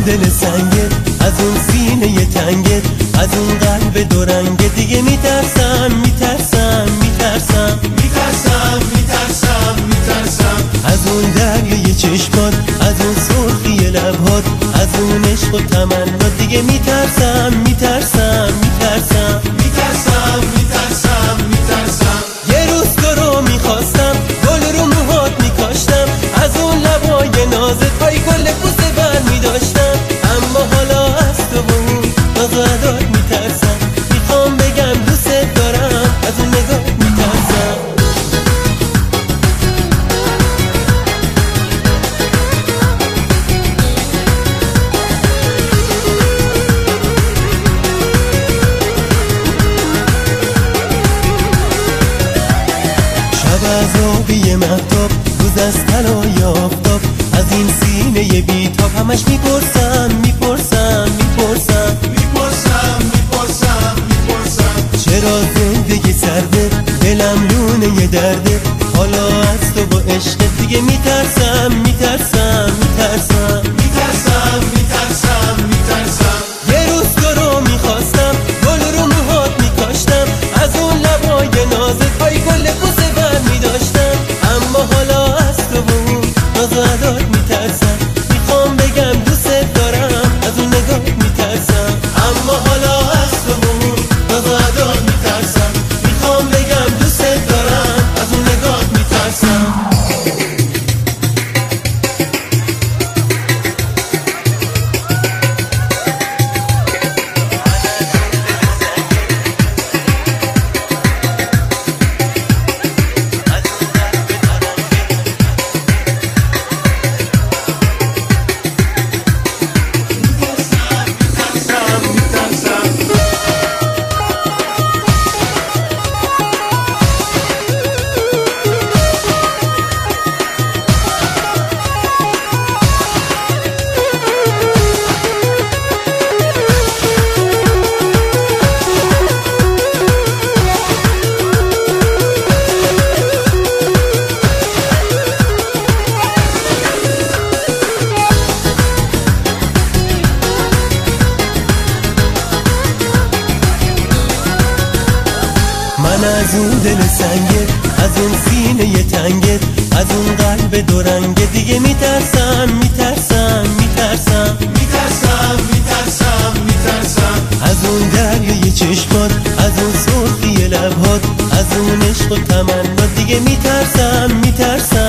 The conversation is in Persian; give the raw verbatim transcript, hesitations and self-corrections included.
دل سنگت، از اون سینه تنگت، از اون قلب دورنگت دیگه میترسم میترسم میترسم میترسم میترسم میترسم از اون دریای چشمات، از اون سرخی لبهات، از اون عشق و تمنا دیگه میترسم میترسم میترسم میترسم میترسم میترسم یه روز تو رو میخواستم، گل رو موهات میکاشتم، از اون لبای نازت پای گل بوسه بر میداشتم، اما حالا از تو و اون ناز و عدات میترسم، میخوام بگم دوست دارم، از اون نگاه میترسم. شب از آبی مهتاب، روز از طلای آفتاب، از این سینه بیتاب همش میپرسم میپرسم میپرسم میپرسم میپرسم میپرسم چرا زندگی سرده، دلم لونه درده، حالا از تو با عشق دیگه میترسم میترسم میترسم میترسم میترسم میترسم یه روز تو رو میخواستم، گل رو موهات میکاشتم، از اون لبای نازت پای گل بوسه بر میداشتم، اما حالا از تو و اون ناز و عدات میترسم، میخوام بگم دوست دارم، از اون نگاه میترسم، اما حالا از تو و اون ناز و عدات میترسم، میخوام بگم دوست دارم، از اون نگاه میترسم. من از اون دل سنگت، از اون سینه تنگت، از اون قلب دورنگت دیگه میترسم میترسم میترسم میترسم میترسم میترسم از اون دریای چشمات، از اون سرخی لبهات، از اون عشق و تمنا دیگه میترسم میترسم